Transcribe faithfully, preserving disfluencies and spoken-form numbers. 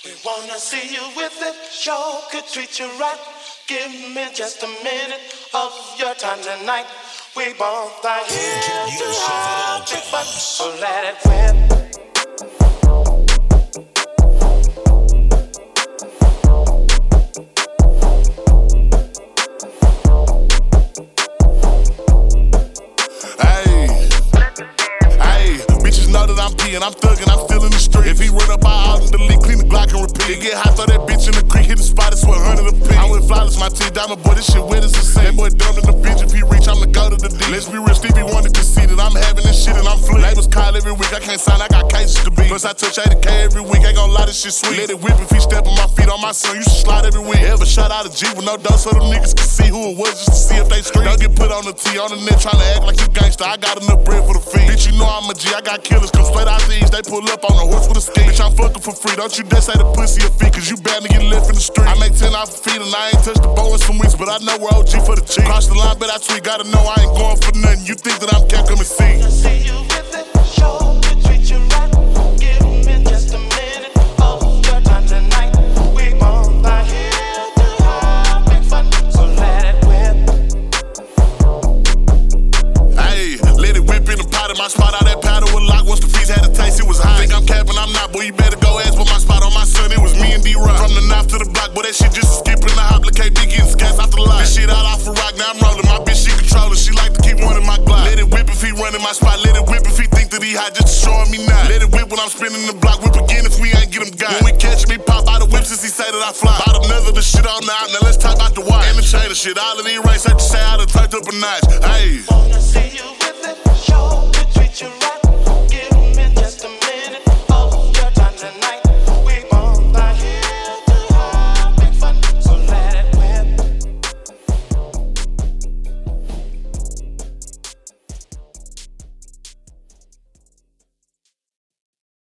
We wanna see you with it, show could treat you right. Give me just a minute of your time tonight. We both are here to have big fun, so let it rip. I'm peeing, I'm thugging, I'm still in the street. If he run up, I out and delete, clean the Glock and repeat. It get hot, throw that bitch in the creek, hit the spot, it's one hundred a piece. I went flawless, my teeth diamond, boy, this shit wet as a sand. That boy dumb in the bitch, if he reach, I'ma go to the D. Let's be real, Stevie wanted to see that I'm having this shit and I'm flipped. Labels call every week, I can't sign, I got cases to beat. Plus I touch eighty K every week, ain't gon' lie, this shit sweet. Let it whip if he step on my feet, on my son, you should slide every week. Ever shot out a G with no dose so them niggas can see who it was just to see if they street. Don't get put on the T, on the net, tryna act like you gangster, I got enough bread for the feed. Bitch, you know I'm a G, I got killers, come straight out the east, they pull up on a horse with a ski. Bitch, I'm fucking for free. Don't you dare say the pussy a fee, cause you bound to get left in the street. I make ten off a feet and I ain't touched the bow in some weeks, but I know we're O G for the cheap. Cross the line, but I tweet, gotta know I ain't going for nothing. You think that I'm can't come and see. See you with it, show could treat you right. Give me just a minute of your time tonight. We both are here to have big fun, so let it whip. Hey, let it whip in the pot in my spot. All that powder was locked once the fees had a taste, it was hot. Think I'm capping, I'm not, boy, you better go ask for my spot on my son, it was me and D-Rock. From the knife to the block, boy, that shit just a skip in the hop. Look, K B getting scats off the lot. This shit all off a rock, now I'm rolling. My bitch, she controlling, she like to keep one in my Glock. Let it whip if he running my spot, let it whip if he think that he hot, just to show him me not. Let it whip when I'm spinning the block, whip again if we ain't get him got. When we catch me, pop out the whip since he say that I fly. Bought another, the shit on now, now let's talk about the watch. And the chain of shit, all of these race, had to say I done turned up a notch. Hey. Wanna see you with it, show could treat you right.